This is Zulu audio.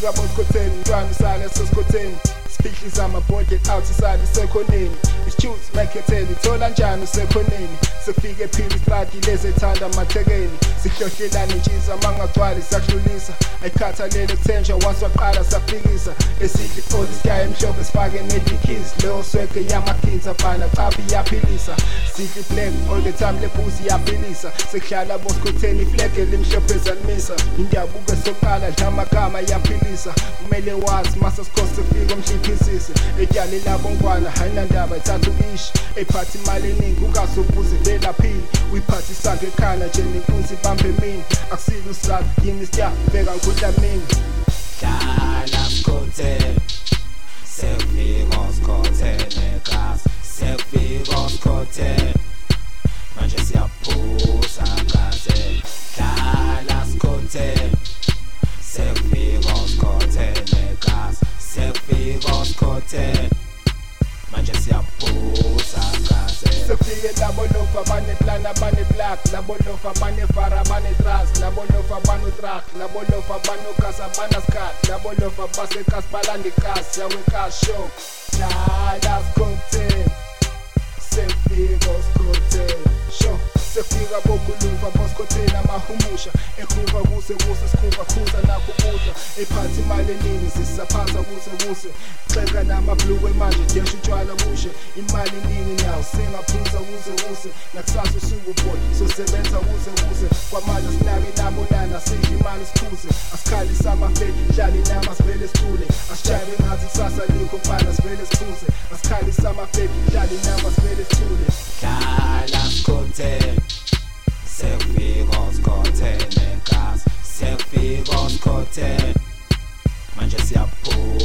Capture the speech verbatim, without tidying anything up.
Sefika boskhotheni mntwana usale seskhotheni Siphihliza amabhodlet out isale isekhoneni Isitudes makhetheni thola njani usekhoneni Sefike phila istradi lezethanda amathekeni Sihlohlelana intshiza mangagcwali sakhlulisa Ayikhathalele kuthenjwa once waqala safikisa Esidli all sky emhlophe sifake nedikhiz Leyo sweke yamakhinza fana chapi iyaphilisa Sidli black all the time le pussy yaphilisa Sekuhlala boskhotheni iflege limhlophe zalimisa Indabuko esoqala dlamagama yaphilisa Kumele wazi masa sikhosi sefika umhliphisisi Etyali labo ngwana hayinandaba ithatha ubishi Ephathi imali eningi ungasobuze lelaphili Uyiphathi isandla ekhanda nje nenkunzi ibambe emini Akusile usakho yini sitya bheka ngikudla mini Hlala skhotheni Sefika skhotheni egas Sefika skhotheni Manje siyaphuza kaze Hlala skhotheni Sefika skhotheni egas Sefika skhotheni Manje siyaphuza kaze Sefike labo lofa bane plan abane black labo lofa bane fara bane trust labo lofa bane track labo lofa bane kasa bana skat labo lofa base kas balandi kas yawe kas show Hlala skhotheni Sefika skhotheni show Sefika bokuluva boskhotheni amahumusha ekhuva kuse kuse sikhuva khuza nakho kudla ephathi imali eningi sisaphansa kuse kuse xeka namabhluku manje desha utshwala bushe imali eningi nawo singaphuza kuse kuse nakusasa usuku boy so sebenza kuse kuse kwamanje sinake nabonana sidla imali siphuze asikhalisa amafeki dlali nama sivele sithule asijayele ngathi kusasa likho mfana sivele siphuze asikhalisa amafeki dlali nama sivele sithule Hlala skhotheni Sefika skhotheni egas Sefika skhotheni Manje siyaphuza